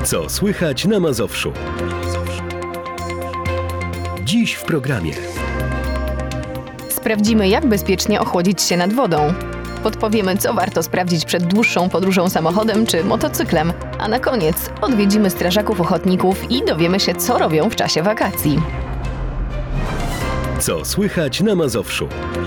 Co słychać na Mazowszu? Dziś w programie. Sprawdzimy, jak bezpiecznie ochłodzić się nad wodą. Podpowiemy, co warto sprawdzić przed dłuższą podróżą samochodem czy motocyklem. A na koniec odwiedzimy strażaków ochotników i dowiemy się, co robią w czasie wakacji. Co słychać na Mazowszu?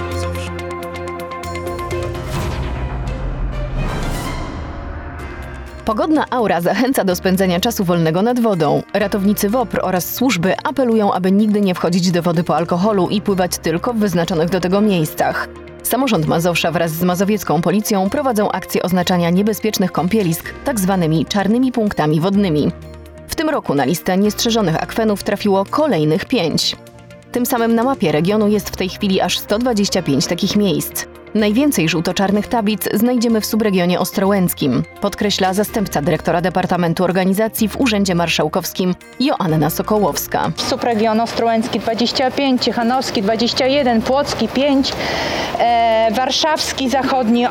Pogodna aura zachęca do spędzania czasu wolnego nad wodą. Ratownicy WOPR oraz służby apelują, aby nigdy nie wchodzić do wody po alkoholu i pływać tylko w wyznaczonych do tego miejscach. Samorząd Mazowsza wraz z mazowiecką policją prowadzą akcję oznaczania niebezpiecznych kąpielisk tzw. czarnymi punktami wodnymi. W tym roku na listę niestrzeżonych akwenów trafiło kolejnych 5. Tym samym na mapie regionu jest w tej chwili aż 125 takich miejsc. Najwięcej żółto-czarnych tablic znajdziemy w subregionie ostrołęckim, podkreśla zastępca dyrektora Departamentu Organizacji w Urzędzie Marszałkowskim Joanna Sokołowska. Subregion ostrołęcki 25, ciechanowski 21, płocki 5, warszawski zachodni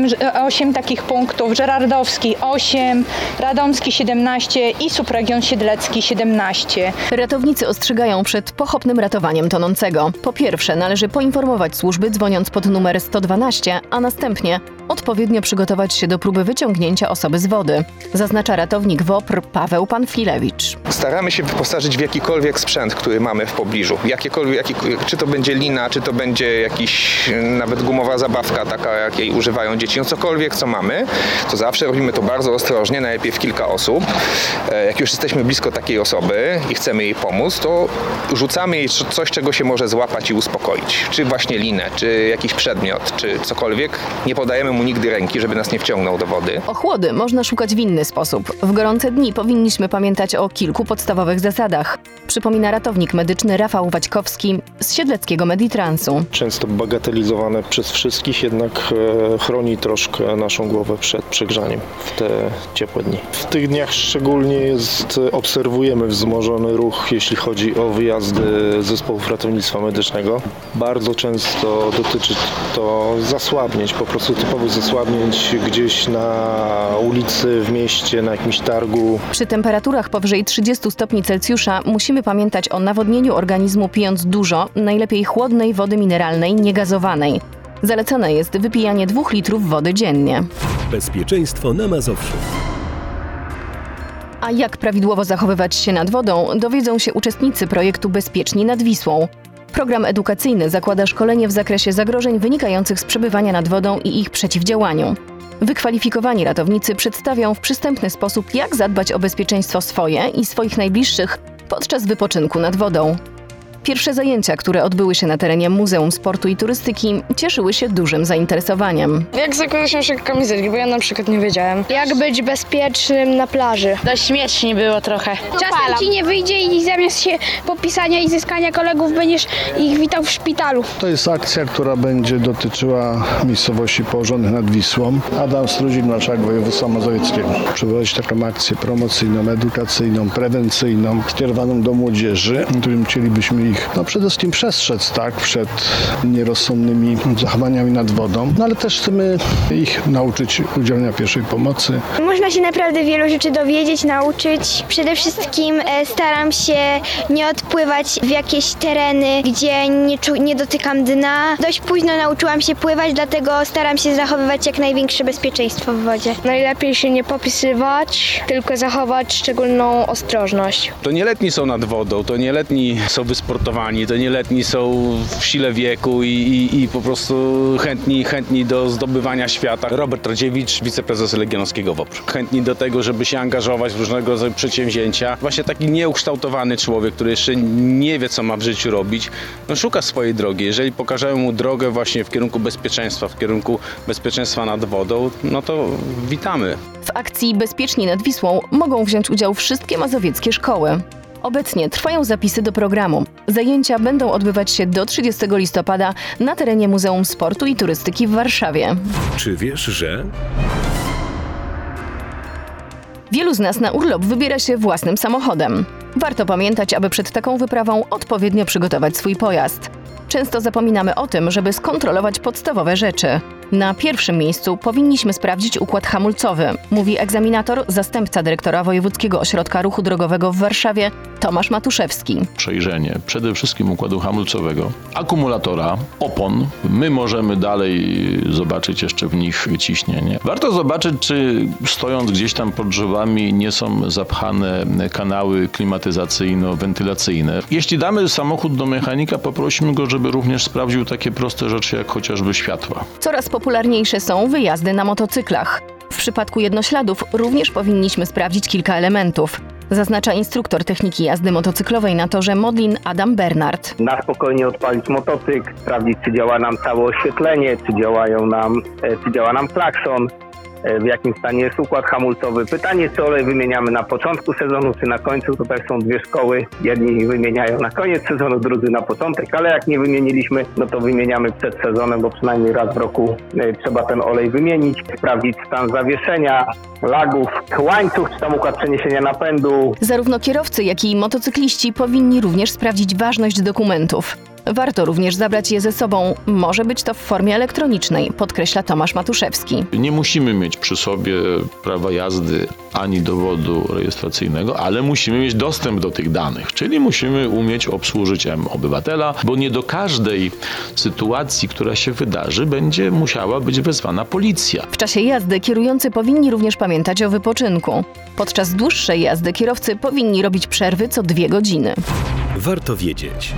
8 takich punktów, żerardowski 8, radomski 17 i subregion siedlecki 17. Ratownicy ostrzegają przed pochopnym ratowaniem tonącego. Po pierwsze, należy poinformować służby dzwoniąc pod numer 112, a następnie odpowiednio przygotować się do próby wyciągnięcia osoby z wody, zaznacza ratownik WOPR Paweł Panfilewicz. Staramy się wyposażyć w jakikolwiek sprzęt, który mamy w pobliżu. Czy to będzie lina, czy to będzie jakiś nawet gumowa zabawka, taka jakiej używają dzieci. No cokolwiek, co mamy, to zawsze robimy to bardzo ostrożnie, najlepiej w kilka osób. Jak już jesteśmy blisko takiej osoby i chcemy jej pomóc, to rzucamy jej coś, czego się może złapać i uspokoić. Czy właśnie linę, czy jakiś przedmiot, czy cokolwiek. Nie podajemy mu nigdy ręki, żeby nas nie wciągnął do wody. Ochłody można szukać w inny sposób. W gorące dni powinniśmy pamiętać o kilku podstawowych zasadach. Przypomina ratownik medyczny Rafał Waćkowski z Siedleckiego Meditransu. Często bagatelizowane przez wszystkich, jednak chroni troszkę naszą głowę przed przegrzaniem w te ciepłe dni. W tych dniach szczególnie obserwujemy wzmożony ruch, jeśli chodzi o wyjazdy zespołów ratownictwa medycznego. Bardzo często dotyczy to zasłabnięć, po prostu typowych zasłabnięć gdzieś na ulicy, w mieście, na jakimś targu. Przy temperaturach powyżej 30 stopni Celsjusza musimy pamiętać o nawodnieniu organizmu, pijąc dużo, najlepiej chłodnej wody mineralnej, niegazowanej. Zalecane jest wypijanie 2 litrów wody dziennie. Bezpieczeństwo na Mazowszu. A jak prawidłowo zachowywać się nad wodą, dowiedzą się uczestnicy projektu Bezpieczni nad Wisłą. Program edukacyjny zakłada szkolenie w zakresie zagrożeń wynikających z przebywania nad wodą i ich przeciwdziałaniu. Wykwalifikowani ratownicy przedstawią w przystępny sposób, jak zadbać o bezpieczeństwo swoje i swoich najbliższych podczas wypoczynku nad wodą. Pierwsze zajęcia, które odbyły się na terenie Muzeum Sportu i Turystyki, cieszyły się dużym zainteresowaniem. Jak zakłada się naszych kamizelki, bo ja na przykład nie wiedziałem. Jak być bezpiecznym na plaży. Dość śmiesznie było trochę. Czasem ci nie wyjdzie i zamiast się popisania i zyskania kolegów będziesz ich witał w szpitalu. To jest akcja, która będzie dotyczyła miejscowości położonych nad Wisłą. Adam Struzik, marszałek województwa mazowieckiego. Przeprowadzić taką akcję promocyjną, edukacyjną, prewencyjną, skierowaną do młodzieży, którym chcielibyśmy ich przede wszystkim przestrzec przed nierozsądnymi zachowaniami nad wodą, ale też chcemy ich nauczyć udzielenia pierwszej pomocy. Można się naprawdę wielu rzeczy dowiedzieć, nauczyć. Przede wszystkim staram się nie odpływać w jakieś tereny, gdzie nie dotykam dna. Dość późno nauczyłam się pływać, dlatego staram się zachowywać jak największe bezpieczeństwo w wodzie. Najlepiej się nie popisywać, tylko zachować szczególną ostrożność. To nieletni są nad wodą, to nieletni są wysportowani, to nieletni są w sile wieku i po prostu chętni do zdobywania świata. Robert Radziewicz, wiceprezes Legionowskiego WOPR. Chętni do tego, żeby się angażować w różnego rodzaju przedsięwzięcia. Właśnie taki nieukształtowany człowiek, który jeszcze nie wie, co ma w życiu robić, szuka swojej drogi. Jeżeli pokażemy mu drogę właśnie w kierunku bezpieczeństwa, w kierunku bezpieczeństwa nad wodą, to witamy. W akcji Bezpieczni nad Wisłą mogą wziąć udział wszystkie mazowieckie szkoły. Obecnie trwają zapisy do programu. Zajęcia będą odbywać się do 30 listopada na terenie Muzeum Sportu i Turystyki w Warszawie. Czy wiesz, że... Wielu z nas na urlop wybiera się własnym samochodem. Warto pamiętać, aby przed taką wyprawą odpowiednio przygotować swój pojazd. Często zapominamy o tym, żeby skontrolować podstawowe rzeczy. Na pierwszym miejscu powinniśmy sprawdzić układ hamulcowy, mówi egzaminator, zastępca dyrektora Wojewódzkiego Ośrodka Ruchu Drogowego w Warszawie Tomasz Matuszewski. Przejrzenie przede wszystkim układu hamulcowego, akumulatora, opon. My możemy dalej zobaczyć jeszcze w nich ciśnienie. Warto zobaczyć, czy stojąc gdzieś tam pod drzewami nie są zapchane kanały klimatyzacyjno-wentylacyjne. Jeśli damy samochód do mechanika, poprosimy go, żeby również sprawdził takie proste rzeczy jak chociażby światła. Coraz popularniejsze są wyjazdy na motocyklach. W przypadku jednośladów również powinniśmy sprawdzić kilka elementów, zaznacza instruktor techniki jazdy motocyklowej na torze Modlin Adam Bernard. Na spokojnie odpalić motocykl, sprawdzić, czy działa nam całe oświetlenie, czy działa nam klakson, w jakim stanie jest układ hamulcowy. Pytanie, czy olej wymieniamy na początku sezonu, czy na końcu. To też są dwie szkoły. Jedni wymieniają na koniec sezonu, drudzy na początek, ale jak nie wymieniliśmy, no to wymieniamy przed sezonem, bo przynajmniej raz w roku trzeba ten olej wymienić, sprawdzić stan zawieszenia, lagów, łańcuch, czy tam układ przeniesienia napędu. Zarówno kierowcy, jak i motocykliści powinni również sprawdzić ważność dokumentów. Warto również zabrać je ze sobą. Może być to w formie elektronicznej, podkreśla Tomasz Matuszewski. Nie musimy mieć przy sobie prawa jazdy ani dowodu rejestracyjnego, ale musimy mieć dostęp do tych danych, czyli musimy umieć obsłużyć obywatela, bo nie do każdej sytuacji, która się wydarzy, będzie musiała być wezwana policja. W czasie jazdy kierujący powinni również pamiętać o wypoczynku. Podczas dłuższej jazdy kierowcy powinni robić przerwy co 2 godziny. Warto wiedzieć.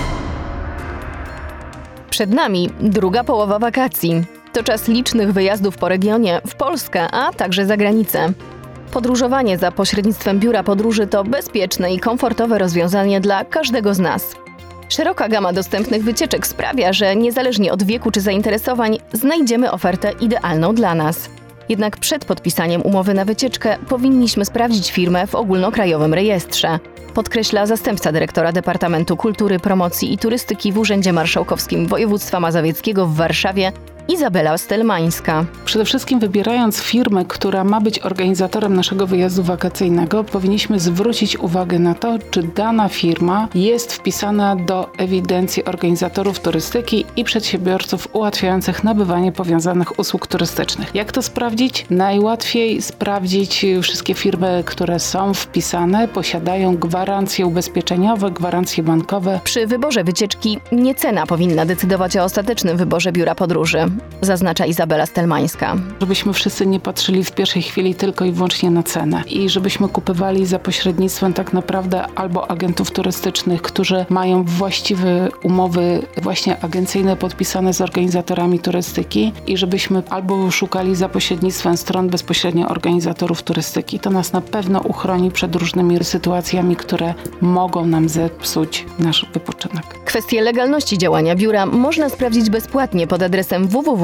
Przed nami druga połowa wakacji. To czas licznych wyjazdów po regionie, w Polskę, a także za granicę. Podróżowanie za pośrednictwem biura podróży to bezpieczne i komfortowe rozwiązanie dla każdego z nas. Szeroka gama dostępnych wycieczek sprawia, że niezależnie od wieku czy zainteresowań znajdziemy ofertę idealną dla nas. Jednak przed podpisaniem umowy na wycieczkę powinniśmy sprawdzić firmę w ogólnokrajowym rejestrze, podkreśla zastępca dyrektora Departamentu Kultury, Promocji i Turystyki w Urzędzie Marszałkowskim Województwa Mazowieckiego w Warszawie Izabela Stelmańska. Przede wszystkim wybierając firmę, która ma być organizatorem naszego wyjazdu wakacyjnego, powinniśmy zwrócić uwagę na to, czy dana firma jest wpisana do ewidencji organizatorów turystyki i przedsiębiorców ułatwiających nabywanie powiązanych usług turystycznych. Jak to sprawdzić? Najłatwiej sprawdzić wszystkie firmy, które są wpisane, posiadają gwarancje ubezpieczeniowe, gwarancje bankowe. Przy wyborze wycieczki nie cena powinna decydować o ostatecznym wyborze biura podróży, zaznacza Izabela Stelmańska. Żebyśmy wszyscy nie patrzyli w pierwszej chwili tylko i wyłącznie na cenę i żebyśmy kupowali za pośrednictwem tak naprawdę albo agentów turystycznych, którzy mają właściwe umowy właśnie agencyjne podpisane z organizatorami turystyki i żebyśmy albo szukali za pośrednictwem stron bezpośrednio organizatorów turystyki. To nas na pewno uchroni przed różnymi sytuacjami, które mogą nam zepsuć nasz wypoczynek. Kwestię legalności działania biura można sprawdzić bezpłatnie pod adresem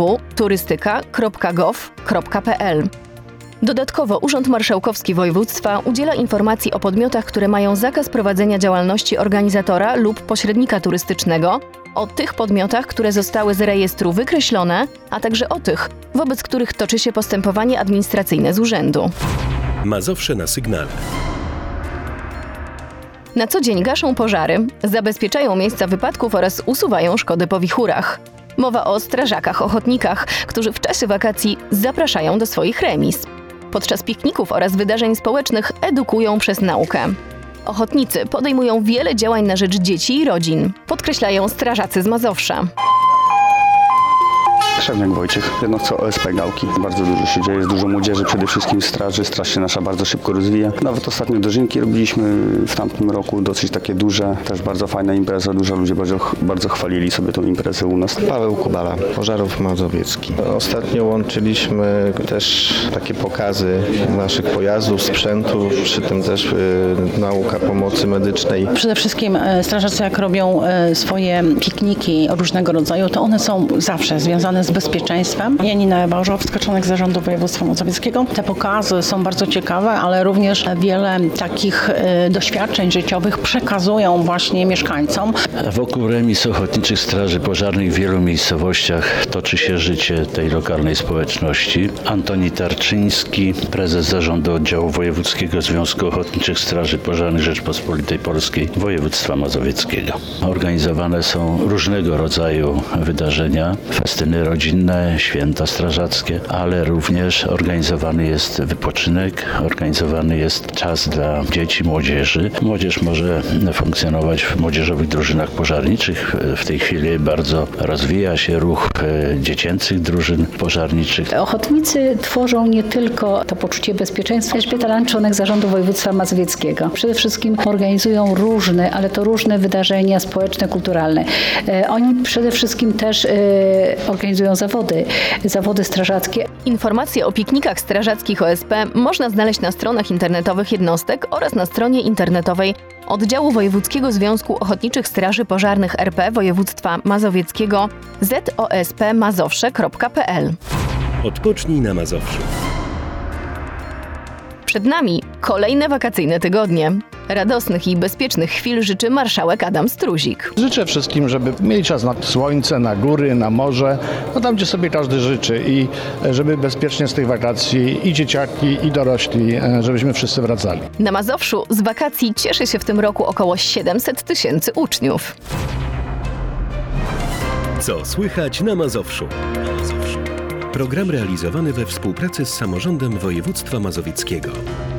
www.turystyka.gov.pl. Dodatkowo Urząd Marszałkowski Województwa udziela informacji o podmiotach, które mają zakaz prowadzenia działalności organizatora lub pośrednika turystycznego, o tych podmiotach, które zostały z rejestru wykreślone, a także o tych, wobec których toczy się postępowanie administracyjne z urzędu. Mazowsze na sygnale. Na co dzień gaszą pożary, zabezpieczają miejsca wypadków oraz usuwają szkody po wichurach. Mowa o strażakach ochotnikach, którzy w czasie wakacji zapraszają do swoich remiz. Podczas pikników oraz wydarzeń społecznych edukują przez naukę. Ochotnicy podejmują wiele działań na rzecz dzieci i rodzin, podkreślają strażacy z Mazowsza. Krzewniak Wojciech, jednostko OSP Gałki. Bardzo dużo się dzieje, jest dużo młodzieży, przede wszystkim straży. Straż się nasza bardzo szybko rozwija. Nawet ostatnio dożynki robiliśmy w tamtym roku, dosyć takie duże, też bardzo fajna impreza. Dużo ludzi bardzo chwalili sobie tą imprezę u nas. Paweł Kubala, Pożarów Mazowiecki. Ostatnio łączyliśmy też takie pokazy naszych pojazdów, sprzętu, przy tym też nauka pomocy medycznej. Przede wszystkim strażacy jak robią swoje pikniki różnego rodzaju, to one są zawsze związane z bezpieczeństwem. Janina Ewa-Orzowska, członek Zarządu Województwa Mazowieckiego. Te pokazy są bardzo ciekawe, ale również wiele takich doświadczeń życiowych przekazują właśnie mieszkańcom. Wokół remiz ochotniczych straży pożarnych w wielu miejscowościach toczy się życie tej lokalnej społeczności. Antoni Tarczyński, prezes Zarządu Oddziału Wojewódzkiego Związku Ochotniczych Straży Pożarnych Rzeczpospolitej Polskiej Województwa Mazowieckiego. Organizowane są różnego rodzaju wydarzenia, festyny rodzinne, święta strażackie, ale również organizowany jest wypoczynek, organizowany jest czas dla dzieci, młodzieży. Młodzież może funkcjonować w młodzieżowych drużynach pożarniczych. W tej chwili bardzo rozwija się ruch dziecięcych drużyn pożarniczych. Ochotnicy tworzą nie tylko to poczucie bezpieczeństwa Elżbieta Członek Zarządu Województwa Mazowieckiego. Przede wszystkim organizują różne, ale to różne wydarzenia społeczne, kulturalne. Oni przede wszystkim też organizują zawody strażackie. Informacje o piknikach strażackich OSP można znaleźć na stronach internetowych jednostek oraz na stronie internetowej Oddziału Wojewódzkiego Związku Ochotniczych Straży Pożarnych RP Województwa Mazowieckiego zospmazowsze.pl. Odpocznij na Mazowszu. Przed nami kolejne wakacyjne tygodnie. Radosnych i bezpiecznych chwil życzy marszałek Adam Struzik. Życzę wszystkim, żeby mieli czas na słońce, na góry, na morze, no tam gdzie sobie każdy życzy i żeby bezpiecznie z tych wakacji i dzieciaki, i dorośli, żebyśmy wszyscy wracali. Na Mazowszu z wakacji cieszy się w tym roku około 700 000 uczniów. Co słychać na Mazowszu? Program realizowany we współpracy z Samorządem Województwa Mazowieckiego.